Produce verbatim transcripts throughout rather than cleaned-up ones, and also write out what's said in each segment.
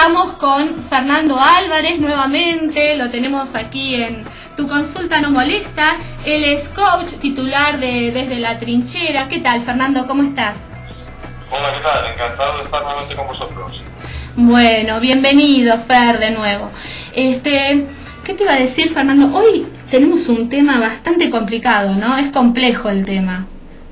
estamos con Fernando Álvarez nuevamente, lo tenemos aquí en Tu Consulta No Molesta. Él es coach titular de Desde la Trinchera. ¿Qué tal, Fernando? ¿Cómo estás? Hola, ¿qué tal? Encantado de estar nuevamente con vosotros. Bueno, bienvenido, Fer, de nuevo. Este, ¿qué te iba a decir, Fernando? Hoy tenemos un tema bastante complicado, ¿no? Es complejo el tema.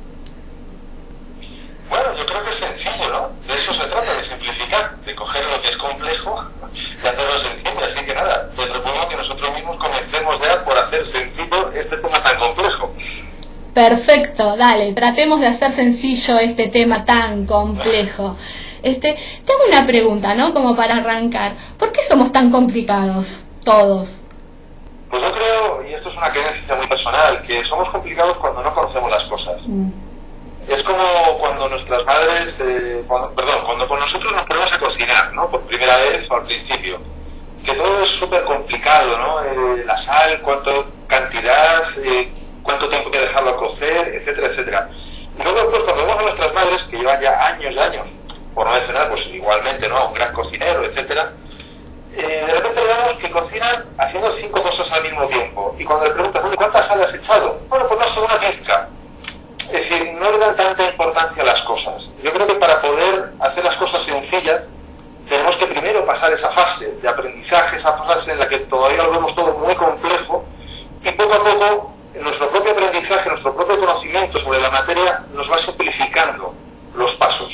Bueno, yo creo que es sencillo, ¿no? De eso se trata, de simplificar, de coger lo que es complejo y hacerlo sencillo. Así que nada, te propongo que nosotros mismos comencemos ya por hacer sencillo este tema tan complejo. Perfecto, dale, tratemos de hacer sencillo este tema tan complejo. Este, te hago una pregunta, ¿no? Como para arrancar. ¿Por qué somos tan complicados, todos? Pues yo creo, y esto es una creencia muy personal, que somos complicados cuando no conocemos las cosas. Mm. Es como cuando nuestras madres, eh, cuando, perdón, cuando con nosotros nos ponemos a cocinar, ¿no? Por primera vez o al principio. Que todo es súper complicado, ¿no? Eh, la sal, cuánto cantidad, eh, cuánto tiempo hay que dejarlo cocer, etcétera, etcétera. Y luego después cuando vemos a nuestras madres, que llevan ya años y años, por no mencionar, pues igualmente, ¿no? Un gran cocinero, etcétera. Eh, de repente vemos que cocinan haciendo cinco cosas al mismo tiempo. Y cuando le preguntas, ¿cuántas sal has echado? Bueno, pues no sé, una pizca. Es decir, no le dan tanta importancia a las cosas. Yo creo que para poder hacer las cosas sencillas, tenemos que primero pasar esa fase de aprendizaje, esa fase en la que todavía lo vemos todo muy complejo, y poco a poco nuestro propio aprendizaje, nuestro propio conocimiento sobre la materia nos va simplificando los pasos.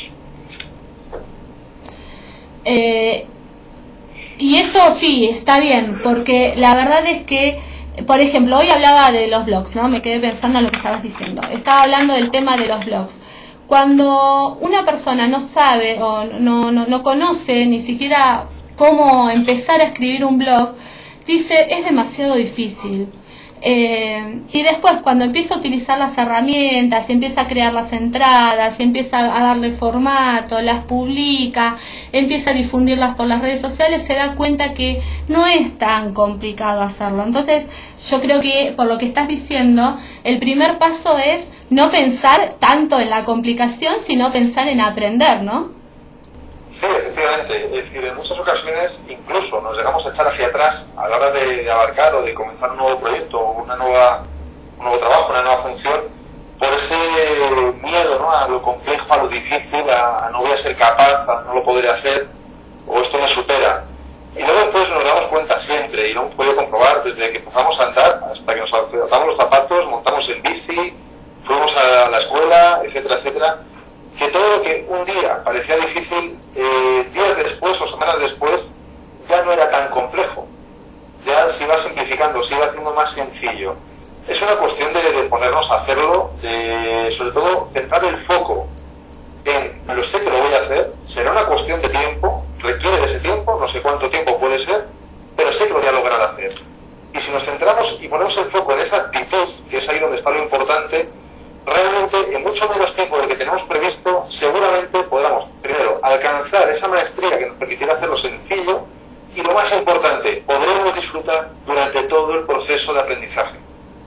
Eh, y eso sí, está bien, porque la verdad es que, por ejemplo, hoy hablaba de los blogs, ¿no? Me quedé pensando en lo que estabas diciendo. Estaba hablando del tema de los blogs. Cuando una persona no sabe o no, no, no conoce ni siquiera cómo empezar a escribir un blog, dice, es demasiado difícil. Eh, y después cuando empieza a utilizar las herramientas, y empieza a crear las entradas, y empieza a darle formato, las publica, empieza a difundirlas por las redes sociales, se da cuenta que no es tan complicado hacerlo. Entonces yo creo que por lo que estás diciendo, el primer paso es no pensar tanto en la complicación, sino pensar en aprender, ¿no? Sí, efectivamente. Es decir, en muchas ocasiones incluso nos llegamos a echar hacia atrás a la hora de abarcar o de comenzar un nuevo proyecto o una nueva, un nuevo trabajo, una nueva función, por ese miedo, ¿no? A lo complejo, a lo difícil, a, a no voy a ser capaz, a no lo podré hacer, o esto me supera. Y luego después nos damos cuenta siempre, y lo hemos podido comprobar desde que empezamos a andar hasta que nos atamos los zapatos, montamos en bici, fuimos a la escuela, etcétera, etcétera, que todo lo que un día parecía difícil, eh, días después o semanas después, ya no era tan complejo. Ya se iba simplificando, se iba haciendo más sencillo. Es una cuestión de, de ponernos a hacerlo, de sobre todo centrar el foco en lo sé que lo voy a hacer, será una cuestión de tiempo, requiere de ese tiempo, no sé cuánto tiempo puede ser, pero sé que lo voy a lograr hacer. Y si nos centramos y ponemos el foco en esa actitud, que es ahí donde está lo importante, realmente en mucho menos tiempo del que tenemos previsto, seguramente podamos, primero, alcanzar esa maestría que nos permitirá hacerlo sencillo y lo más importante, podremos disfrutar durante todo el proceso de aprendizaje.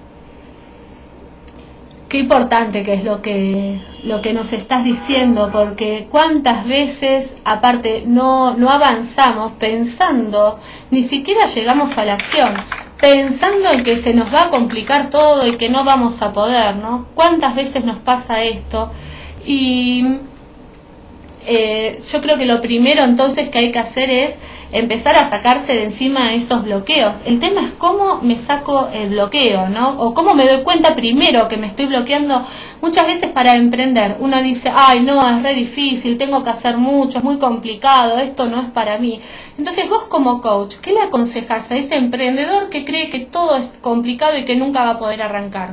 Qué importante que es lo que lo que nos estás diciendo, porque cuántas veces aparte no no avanzamos pensando, ni siquiera llegamos a la acción, pensando en que se nos va a complicar todo y que no vamos a poder, ¿no? ¿Cuántas veces nos pasa esto? Y Eh, yo creo que lo primero entonces que hay que hacer es empezar a sacarse de encima esos bloqueos. El tema es cómo me saco el bloqueo, ¿no? O cómo me doy cuenta primero que me estoy bloqueando. Muchas veces para emprender uno dice, ay no, es re difícil, tengo que hacer mucho, es muy complicado, esto no es para mí. Entonces vos como coach, ¿qué le aconsejas a ese emprendedor que cree que todo es complicado y que nunca va a poder arrancar?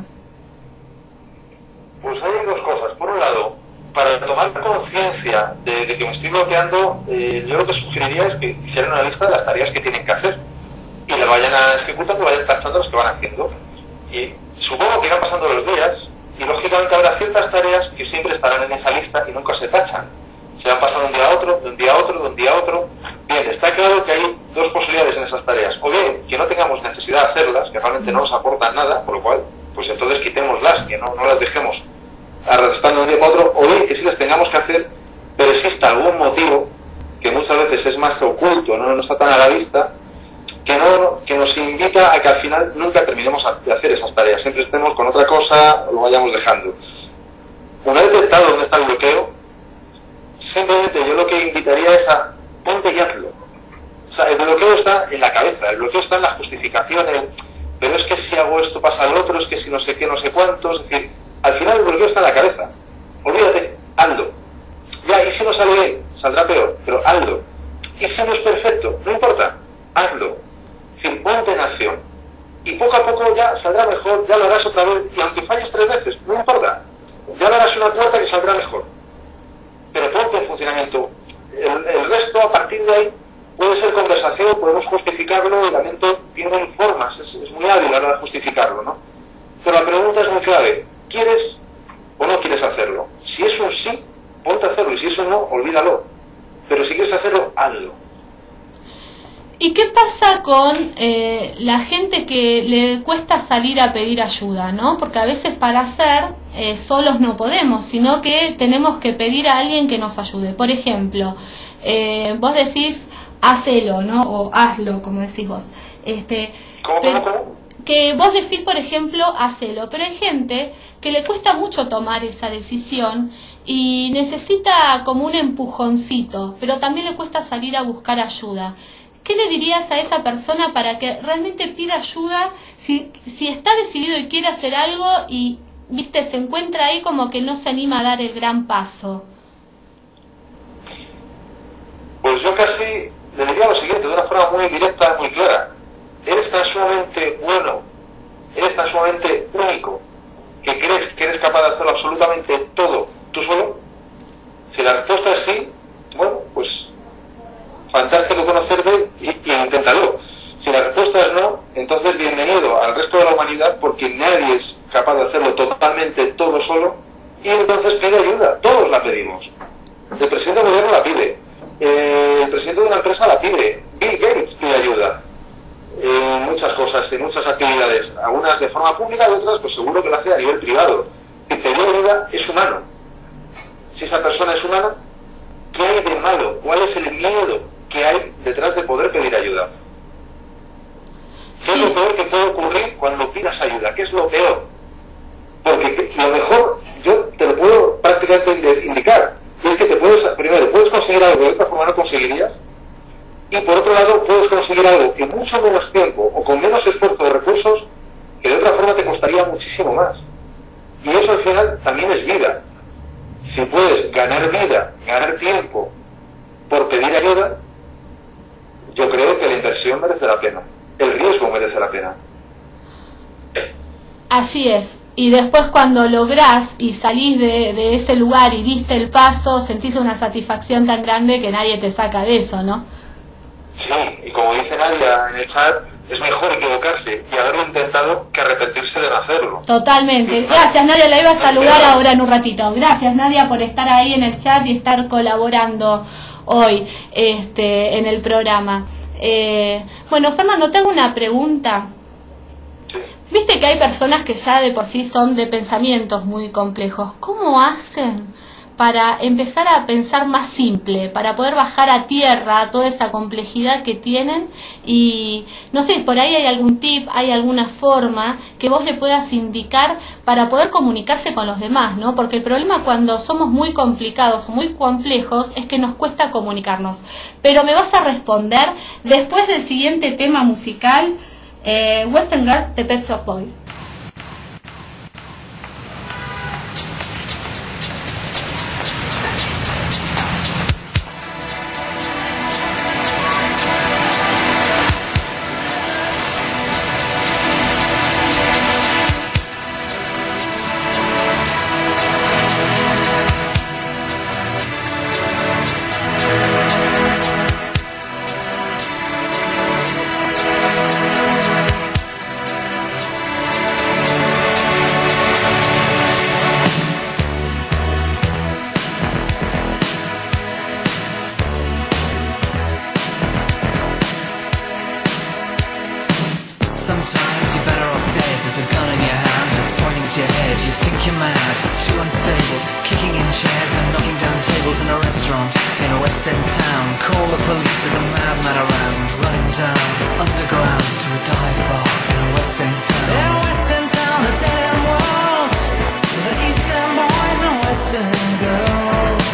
Pues hay dos cosas. Por un lado, para tomar conciencia de, de que me estoy bloqueando, eh, yo lo que sugeriría es que hicieran una lista de las tareas que tienen que hacer y las vayan a ejecutando, vayan tachando las que van haciendo. Y supongo que irán pasando los días y lógicamente habrá ciertas tareas que siempre estarán en esa lista y nunca se tachan. Se van pasando de un día a otro, de un día a otro, de un día a otro. Bien, está claro que hay dos posibilidades en esas tareas. O bien, que no tengamos necesidad de hacerlas, que realmente no nos aportan nada, por lo cual, pues entonces quitémoslas, que no, no las dejemos arrastrando de un día para otro, o bien que sí las tengamos que hacer, pero exista algún motivo, que muchas veces es es más oculto, no, no está tan a la vista, que, no, que nos invita a que al final nunca terminemos de hacer esas tareas, siempre estemos con otra cosa o lo vayamos dejando. Una vez detectado dónde está el bloqueo, simplemente yo lo que invitaría es a ponte y hazlo. O sea, el bloqueo está en la cabeza, el bloqueo está en las justificaciones, pero es que si hago esto pasa lo otro, es que si no sé qué, no sé cuánto, es decir, al final el bloqueo está en la cabeza. Olvídate, hazlo. Ya, y si no sale bien, saldrá peor, pero hazlo. Y si no es perfecto, no importa, hazlo. Es decir, ponte en acción. Y poco a poco ya saldrá mejor, ya lo harás otra vez, y aunque falles tres veces, no importa, ya lo harás una cuarta que saldrá mejor. Pero ponte en funcionamiento. El, el resto, a partir de ahí, puede ser conversación, podemos justificarlo, y la mente tiene formas, es, es muy hábil a la hora de justificarlo, ¿no? Pero la pregunta es muy clave, ¿quieres o no quieres hacerlo? Si es un sí, ponte a hacerlo, y si eso no, olvídalo. Pero si quieres hacerlo, hazlo. ¿Y qué pasa con eh, la gente que le cuesta salir a pedir ayuda, ¿no? Porque a veces para hacer eh, solos no podemos, sino que tenemos que pedir a alguien que nos ayude. Por ejemplo, eh, vos decís, hacelo, ¿no? O hazlo, como decís vos. Este, ¿Cómo, pero, cómo, cómo? Que vos decís, por ejemplo, hacelo, pero hay gente que le cuesta mucho tomar esa decisión y necesita como un empujoncito, pero también le cuesta salir a buscar ayuda. ¿Qué le dirías a esa persona para que realmente pida ayuda si, si está decidido y quiere hacer algo y, viste, se encuentra ahí como que no se anima a dar el gran paso? Pues yo casi le diría lo siguiente, de una forma muy directa, muy clara. Eres tan sumamente bueno, eres tan sumamente único, que crees que eres capaz de hacerlo absolutamente todo tú solo. Si la respuesta es sí, bueno, pues fantástico conocerte y, y inténtalo. Si la respuesta es no, entonces bienvenido al resto de la humanidad, porque nadie es capaz de hacerlo totalmente todo solo, y entonces pide ayuda, todos la pedimos. El presidente del gobierno la pide, eh, el presidente de una empresa la pide, Bill Gates pide ayuda, en muchas cosas, en muchas actividades, algunas de forma pública y otras pues seguro que la hace a nivel privado. Y pedir ayuda es humano. Si esa persona es humana, ¿qué hay de malo? ¿Cuál es el miedo que hay detrás de poder pedir ayuda? ¿Qué es lo peor que puede ocurrir cuando pidas ayuda? ¿Qué es lo peor? Porque lo mejor, yo te lo puedo prácticamente indicar, es que te puedes, primero, puedes conseguir algo que de otra forma no conseguirías, y por otro lado, puedes conseguir algo en mucho menos tiempo o con menos esfuerzo de recursos que de otra forma te costaría muchísimo más. Y eso al final también es vida. Si puedes ganar vida, ganar tiempo por pedir ayuda, yo creo que la inversión merece la pena. El riesgo merece la pena. Así es. Y después cuando lográs y salís de, de ese lugar y diste el paso, sentís una satisfacción tan grande que nadie te saca de eso, ¿no? Sí, y como dice Nadia en el chat, es mejor equivocarse y haberlo intentado que arrepentirse de no hacerlo. Totalmente. Gracias, Nadia. La iba a saludar ahora en un ratito. Gracias, Nadia, por estar ahí en el chat y estar colaborando hoy este, en el programa. Eh, bueno, Fernando, te hago una pregunta. Sí. Viste que hay personas que ya de por sí son de pensamientos muy complejos. ¿Cómo hacen para empezar a pensar más simple, para poder bajar a tierra toda esa complejidad que tienen? Y no sé, por ahí hay algún tip, hay alguna forma que vos le puedas indicar para poder comunicarse con los demás, ¿no? Porque el problema cuando somos muy complicados o muy complejos es que nos cuesta comunicarnos. Pero me vas a responder después del siguiente tema musical. Eh, Western Girl de Pet Shop Boys. to your head, you think you're mad, too unstable, kicking in chairs and knocking down tables in a restaurant in a West End town. Call the police, there's a madman around, running down underground to a dive bar in a West End town. In a West End town, a dead end world, the East End boys and West End girls.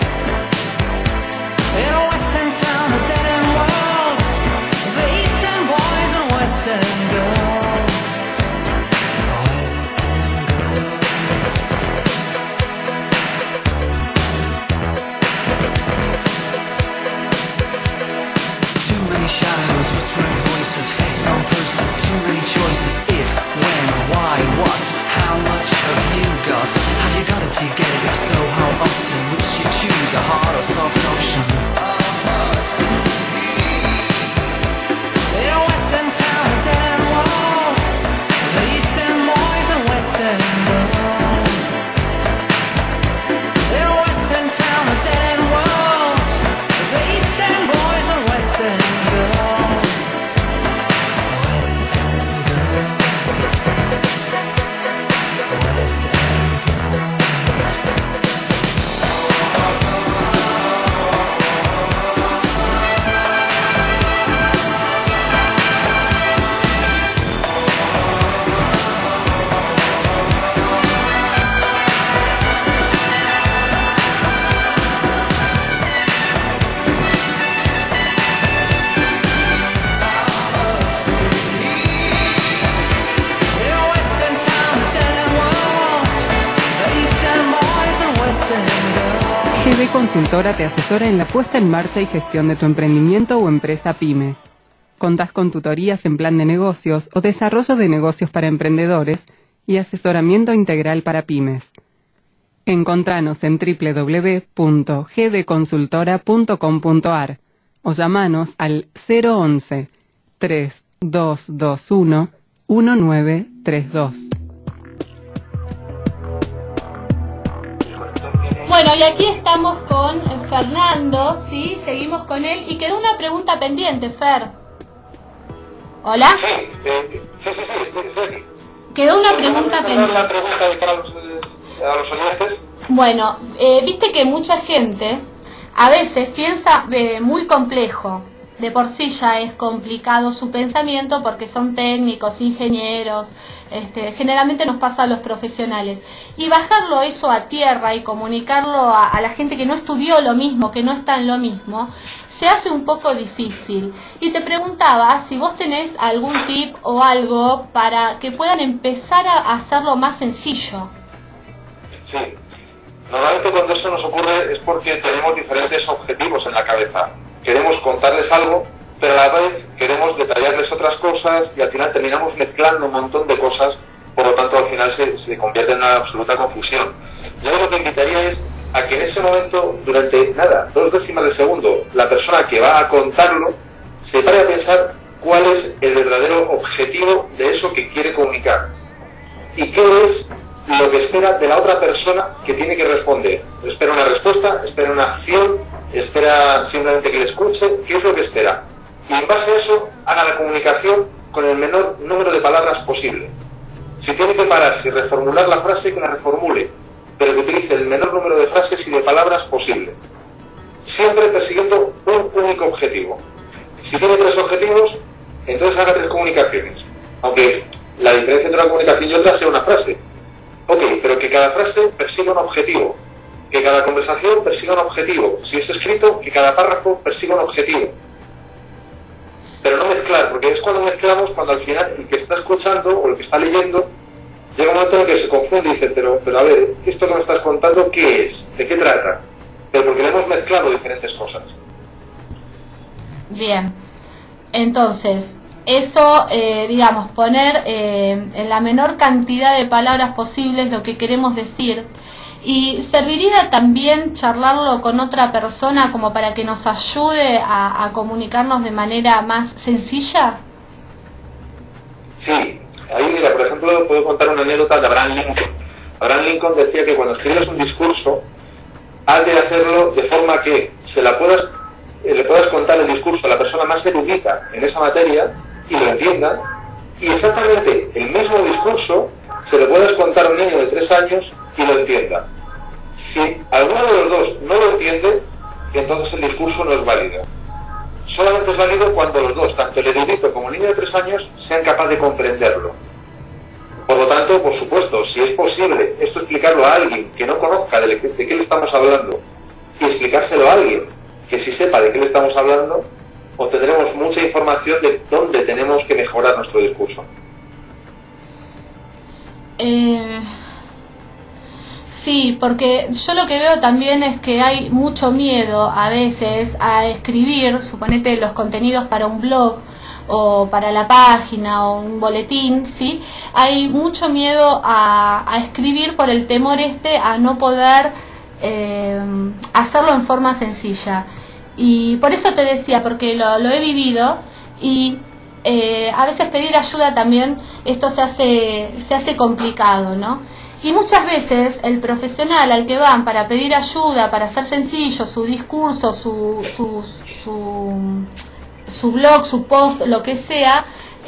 In a West End town, a dead end world, the East End boys and West End girls. West End girls. Too many shadows, whispering voices, faces on posters, too many choices. If, when, why, what, how much have you got? Have you got it, do you get it? If so, how often? Which you choose, a hard or soft option? In a West End town, a dead end world, the East End boys and West End girls. In a West End town, a dead end world, the East End boys and West End girls. West End girls. West End girls. G D Consultora te asesora en la puesta en marcha y gestión de tu emprendimiento o empresa pyme. Contás con tutorías en plan de negocios o desarrollo de negocios para emprendedores y asesoramiento integral para pymes. Encontranos en doble u doble u doble u punto g d consultora punto com punto a r o llamanos al cero once, tres dos dos uno, uno nueve tres dos. Bueno, y aquí estamos con Fernando, ¿sí? Seguimos con él y quedó una pregunta pendiente, Fer. ¿Hola? Sí, eh, sí, sí, sí, sí, sí. Quedó una ¿Podemos pregunta hacer pendiente. la pregunta de cara a los, eh, a los oyentes? Bueno, eh, viste que mucha gente a veces piensa eh, muy complejo. De por sí ya es complicado su pensamiento porque son técnicos, ingenieros, este, generalmente nos pasa a los profesionales. Y bajarlo eso a tierra y comunicarlo a, a la gente que no estudió lo mismo, que no está en lo mismo, se hace un poco difícil. Y te preguntaba si vos tenés algún tip o algo para que puedan empezar a hacerlo más sencillo. Sí. Normalmente cuando eso nos ocurre es porque tenemos diferentes objetivos en la cabeza. Queremos contarles algo, pero a la vez queremos detallarles otras cosas y al final terminamos mezclando un montón de cosas, por lo tanto al final se, se convierte en una absoluta confusión. Yo lo que invitaría es a que en ese momento, durante nada, dos décimas de segundo, la persona que va a contarlo se pare a pensar cuál es el verdadero objetivo de eso que quiere comunicar y qué es lo que espera de la otra persona que tiene que responder. Espera una respuesta, espera una acción, espera simplemente que le escuche, ¿qué es lo que espera? Y en base a eso, haga la comunicación con el menor número de palabras posible. Si tiene que pararse y reformular la frase, que la reformule, pero que utilice el menor número de frases y de palabras posible. Siempre persiguiendo un único objetivo. Si tiene tres objetivos, entonces haga tres comunicaciones. Aunque la diferencia entre una comunicación y otra sea una frase. Ok, pero que cada frase persiga un objetivo, que cada conversación persiga un objetivo, si es escrito, que cada párrafo persiga un objetivo. Pero no mezclar, porque es cuando mezclamos, cuando al final el que está escuchando o el que está leyendo, llega un momento en el que se confunde y dice, pero, pero a ver, ¿esto que me estás contando qué es? ¿De qué trata? Pero porque le hemos mezclado diferentes cosas. Bien, entonces, eso, eh, digamos, poner eh, en la menor cantidad de palabras posibles lo que queremos decir. ¿Y serviría también charlarlo con otra persona como para que nos ayude a, a comunicarnos de manera más sencilla? Sí, ahí mira, por ejemplo, puedo contar una anécdota de Abraham Lincoln. Abraham Lincoln decía que cuando escribes un discurso, has de hacerlo de forma que se la puedas, eh, le puedas contar el discurso a la persona más erudita en esa materia y lo entienda, y exactamente el mismo discurso se lo puedes contar a un niño de tres años y lo entienda. Si alguno de los dos no lo entiende, entonces el discurso no es válido. Solamente es válido cuando los dos, tanto el erudito como el niño de tres años, sean capaces de comprenderlo. Por lo tanto, por supuesto, si es posible esto explicarlo a alguien que no conozca de, de qué le estamos hablando y explicárselo a alguien que sí sepa de qué le estamos hablando, obtendremos mucha información de dónde tenemos que mejorar nuestro discurso. Eh, sí, porque yo lo que veo también es que hay mucho miedo a veces a escribir, suponete los contenidos para un blog o para la página o un boletín, ¿sí? Hay mucho miedo a, a escribir por el temor este a no poder eh, hacerlo en forma sencilla. Y por eso te decía, porque lo, lo he vivido y eh, a veces pedir ayuda también, esto se hace, se hace complicado, ¿no? Y muchas veces el profesional al que van para pedir ayuda, para hacer sencillo su discurso, su, su, su, su blog, su post, lo que sea,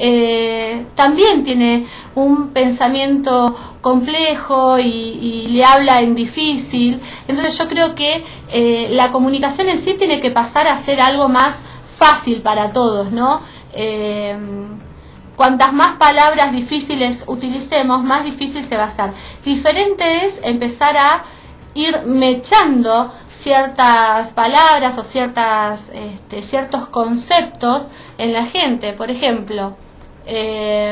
eh, también tiene un pensamiento complejo y, y le habla en difícil. Entonces yo creo que eh, la comunicación en sí tiene que pasar a ser algo más fácil para todos, ¿no? Eh, Cuantas más palabras difíciles utilicemos, más difícil se va a hacer. Diferente es empezar a ir mechando ciertas palabras o ciertas, este, ciertos conceptos en la gente. Por ejemplo, eh,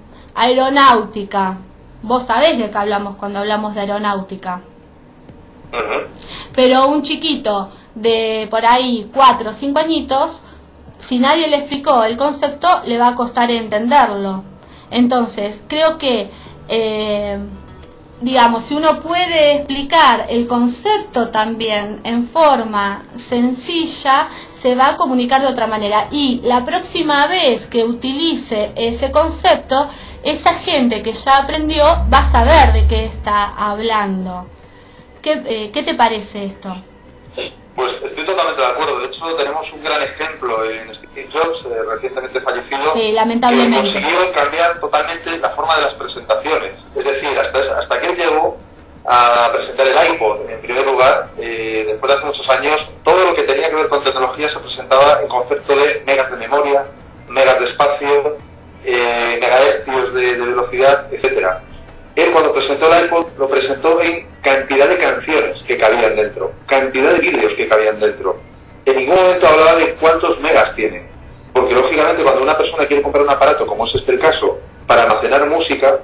aeronáutica. Vos sabés de qué hablamos cuando hablamos de aeronáutica. Uh-huh. Pero un chiquito de por ahí cuatro o cinco añitos, si nadie le explicó el concepto, le va a costar entenderlo. Entonces, creo que, eh, digamos, si uno puede explicar el concepto también en forma sencilla, se va a comunicar de otra manera. Y la próxima vez que utilice ese concepto, esa gente que ya aprendió va a saber de qué está hablando. ¿Qué, eh, ¿qué te parece esto? Pues estoy totalmente de acuerdo. De hecho, tenemos un gran ejemplo en Steve Jobs, eh, recientemente fallecido, sí, lamentablemente, que consiguió cambiar totalmente la forma de las presentaciones. Es decir, hasta, hasta que él llegó a presentar el iPod en primer lugar, eh, después de hace muchos años, todo lo que tenía que ver con tecnología se presentaba en concepto de megas de memoria, megas de espacio, eh, megahercios de, de velocidad, etcétera. Él cuando presentó el iPod lo presentó en cantidad de canciones que cabían dentro, cantidad de vídeos que cabían dentro. En ningún momento hablaba de cuántos megas tiene, porque lógicamente cuando una persona quiere comprar un aparato, como es este el caso, para almacenar música,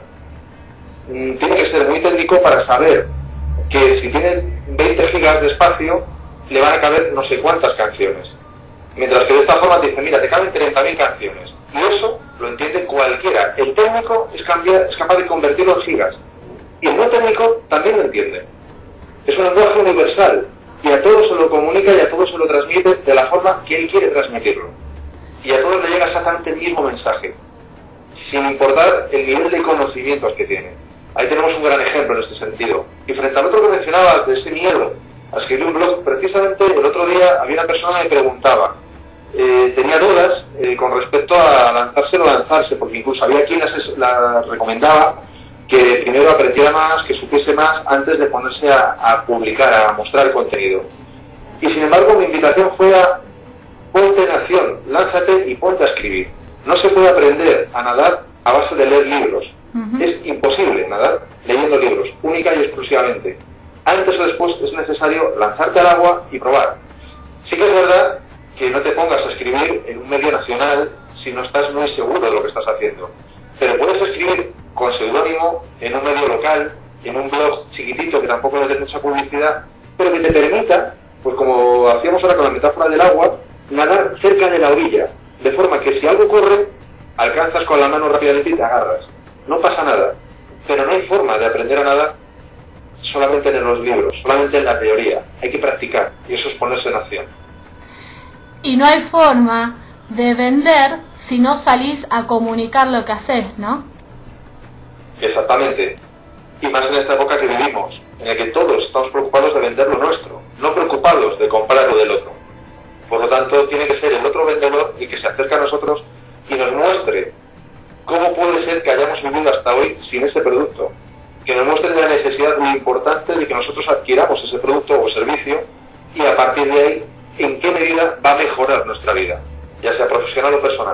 mmm, tiene que ser muy técnico para saber que si tiene veinte gigas de espacio, le van a caber no sé cuántas canciones. Mientras que de esta forma te dice, mira, te caben treinta mil canciones. Y eso lo entiende cualquiera. El técnico es, cambiar, es capaz de convertirlo en gigas. Y el no técnico también lo entiende. Es un lenguaje universal. Y a todos se lo comunica y a todos se lo transmite de la forma que él quiere transmitirlo. Y a todos le llega exactamente el mismo mensaje, sin importar el nivel de conocimientos que tiene. Ahí tenemos un gran ejemplo en este sentido. Y frente al otro que mencionaba, de ese miedo a escribir un blog, precisamente el otro día había una persona que me preguntaba, eh, tenía dudas eh, con respecto a lanzarse o lanzarse, porque incluso había quien las, la recomendaba que primero aprendiera más, que supiese más antes de ponerse a, a publicar, a mostrar contenido. Y sin embargo mi invitación fue a ponte en acción, lánzate y ponte a escribir. No se puede aprender a nadar a base de leer libros. Uh-huh. Es imposible nadar leyendo libros, única y exclusivamente. Antes o después es necesario lanzarte al agua y probar. Sí que es verdad que no te pongas a escribir en un medio nacional si no estás muy seguro de lo que estás haciendo. Pero puedes escribir con seudónimo en un medio local, en un blog chiquitito que tampoco le dé mucha publicidad, pero que te permita, pues como hacíamos ahora con la metáfora del agua, nadar cerca de la orilla, de forma que si algo corre, alcanzas con la mano rápidamente y te agarras. No pasa nada, pero no hay forma de aprender a nadar solamente en los libros, solamente en la teoría. Hay que practicar, y eso es ponerse en acción. Y no hay forma de vender si no salís a comunicar lo que haces, ¿no? Exactamente. Y más en esta época que vivimos, en la que todos estamos preocupados de vender lo nuestro, no preocupados de comprar lo del otro. Por lo tanto, tiene que ser el otro vendedor el que se acerque a nosotros y nos muestre cómo puede ser que hayamos vivido hasta hoy sin ese producto. necesidad, lo importante de que nosotros adquiramos ese producto o servicio y a partir de ahí, en qué medida va a mejorar nuestra vida, ya sea profesional o personal.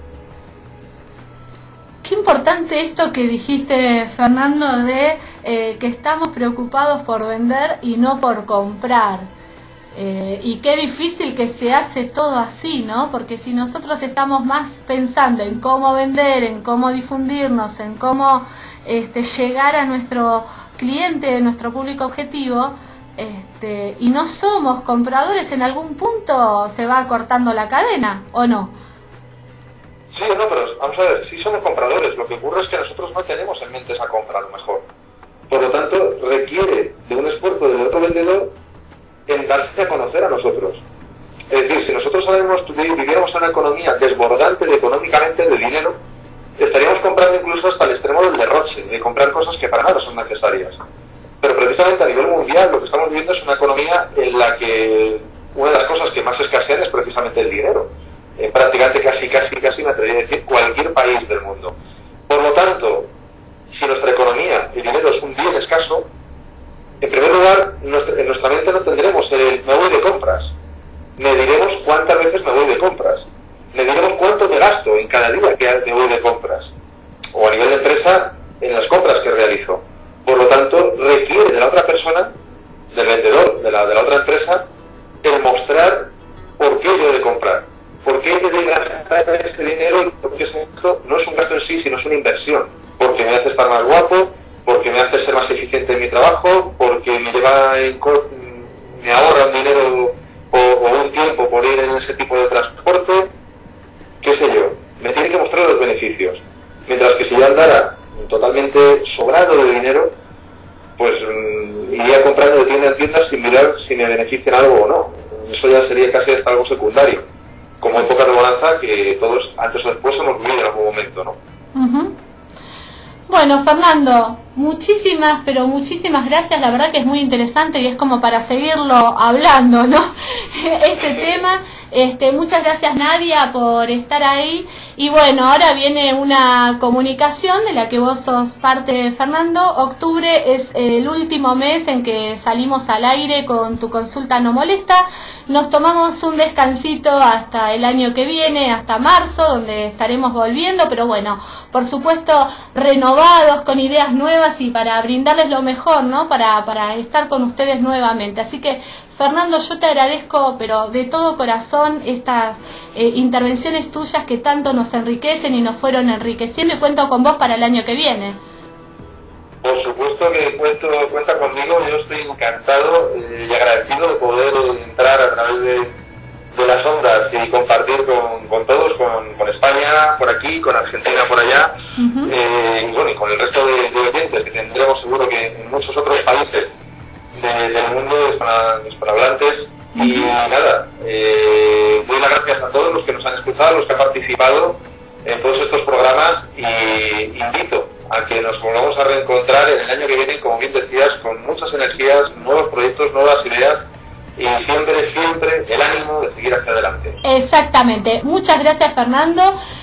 Qué importante esto que dijiste, Fernando, de eh, que estamos preocupados por vender y no por comprar. Eh, y qué difícil que se hace todo así, ¿no? Porque si nosotros estamos más pensando en cómo vender, en cómo difundirnos, en cómo este, llegar a nuestro cliente, nuestro público objetivo, este, y no somos compradores, en algún punto se va cortando la cadena, ¿o no? Sí, no, pero vamos a ver, sí somos compradores, lo que ocurre es que nosotros no tenemos en mente esa compra a lo mejor. Por lo tanto, requiere de un esfuerzo del otro vendedor en darse a conocer a nosotros. Es decir, si nosotros sabemos, viviéramos en una economía desbordante de, económicamente de dinero, estaríamos comprando incluso hasta el extremo del derroche, de comprar cosas que para nada son necesarias. Pero precisamente a nivel mundial lo que estamos viviendo es una economía en la que una de las cosas que más escasean es precisamente el dinero. En prácticamente casi, casi, casi me atrevería a decir cualquier país del mundo. Por lo tanto, si nuestra economía, el dinero es un bien escaso, en primer lugar, en nuestra mente no tendremos el me voy de compras. Mediremos cuántas veces me voy de compras. Mediremos cuánto me gasto en cada día que me voy de compras. O a nivel de empresa, en las compras que realizo. Por lo tanto, requiere de la otra persona, del vendedor, de la, de la otra empresa, el mostrar por qué yo he de comprar. Por qué he de gastar ese dinero y por qué esto no es un gasto en sí, sino es una inversión. Porque me hace estar más guapo, porque me hace ser más eficiente en mi trabajo, porque me lleva en me ahorra un dinero o, o un tiempo por ir en ese tipo de transporte, qué sé yo, me tiene que mostrar los beneficios. Mientras que si yo andara totalmente sobrado de dinero, pues mmm, iría comprando de tienda en tienda sin mirar si me benefician algo o no. Eso ya sería casi hasta algo secundario, como época de bonanza que todos antes o después hemos vivido en algún momento, ¿no? Uh-huh. Bueno, Fernando, muchísimas, pero muchísimas gracias. La verdad que es muy interesante y es como para seguirlo hablando, ¿no? Este tema. Este, muchas gracias, Nadia, por estar ahí. Y bueno, ahora viene una comunicación de la que vos sos parte, Fernando. Octubre es el último mes en que salimos al aire con Tu Consulta No Molesta. Nos tomamos un descansito hasta el año que viene, hasta marzo, donde estaremos volviendo, pero bueno, por supuesto, renovados, con ideas nuevas y para brindarles lo mejor, ¿no? Para, para estar con ustedes nuevamente. Así que, Fernando, yo te agradezco, pero de todo corazón, estas eh, intervenciones tuyas que tanto nos enriquecen y nos fueron enriqueciendo, y cuento con vos para el año que viene. Por supuesto que cuento, cuenta conmigo, yo estoy encantado eh, y agradecido de poder entrar a través de, de las ondas y compartir con, con todos, con, con España por aquí, con Argentina por allá, uh-huh. eh, y bueno, y con el resto de, de oyentes que tendremos seguro que en muchos otros países de, del mundo hispanohablantes. Uh-huh. Y nada, eh, doy las gracias a todos los que nos han escuchado, los que han participado en todos estos programas, y invito a que nos volvamos a reencontrar en el año que viene, como bien decías, con muchas energías, nuevos proyectos, nuevas ideas y siempre, siempre el ánimo de seguir hacia adelante. Exactamente. Muchas gracias, Fernando.